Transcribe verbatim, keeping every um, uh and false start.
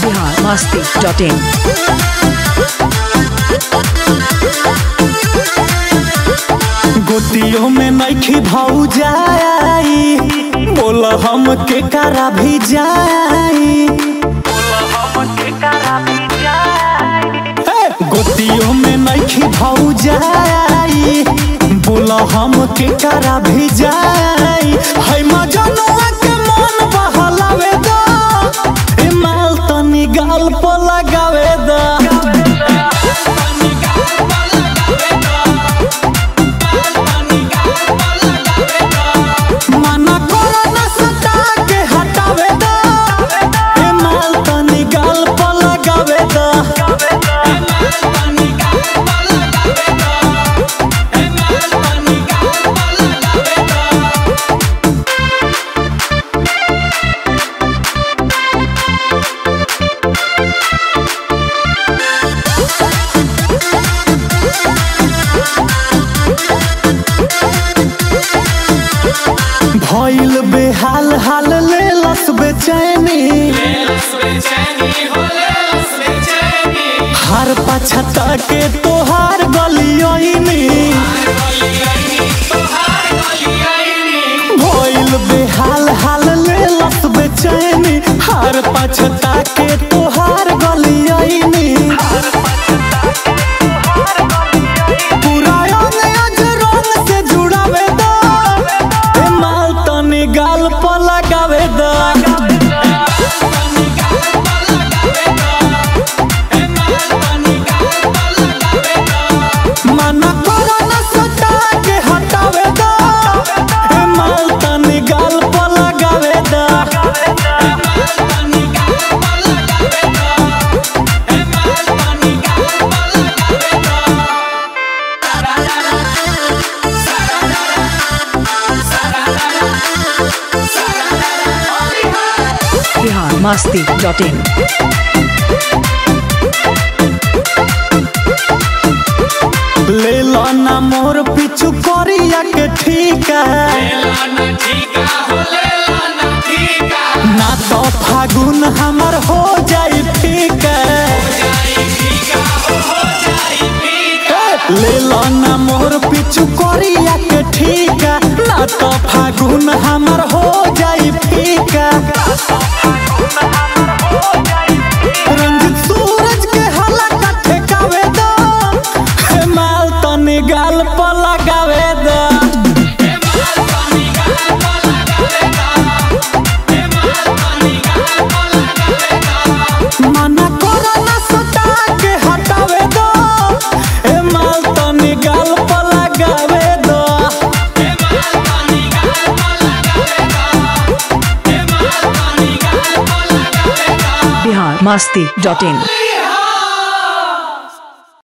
Bihar Masti dot इन। गोतियों में नइखी भौजाई, बोला हम के करा भी जाई। गोतियों में नइखी भौजाई, बोला हम के करा भी जाई। है मजनुआ के मन बहलावे दा, ए माल तनी गाल पर लगावे दा। भइल बेहाल हाल ले लस बेचैनी, हर पछता के तोहार गलियोइनी। भइल बेहाल हाल ले लस बेचैनी, हर पछता के तोहार गलियोइनी। गाल पर लगावे दा, मना करो ना सटा के हटावे दा। ए माल तनी गाल पर लगावे दा। Bihar Masti dot in. ले लो ना मोर पिछु करिया के ठीका, ना तो फागुन हमर हो जाई फीका। ले लो ना मोर पिछु करिया के ठीका, ना तो फागुन हमर हो जाई फीका। रंजित सूरज के हला का ठेकावे दा, हे माल तनी गाल पर लगावे दा। मना करो ना सटा के हटावे दा, ए माल तनी गाल पर लगावे दा। बिहार मस्ती डॉट इन।